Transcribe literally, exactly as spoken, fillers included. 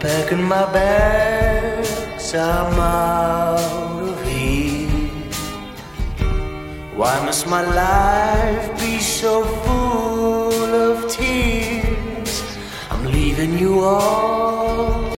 Packing my bags, I'm out of here. Why must my life be so full of tears? I'm leaving you all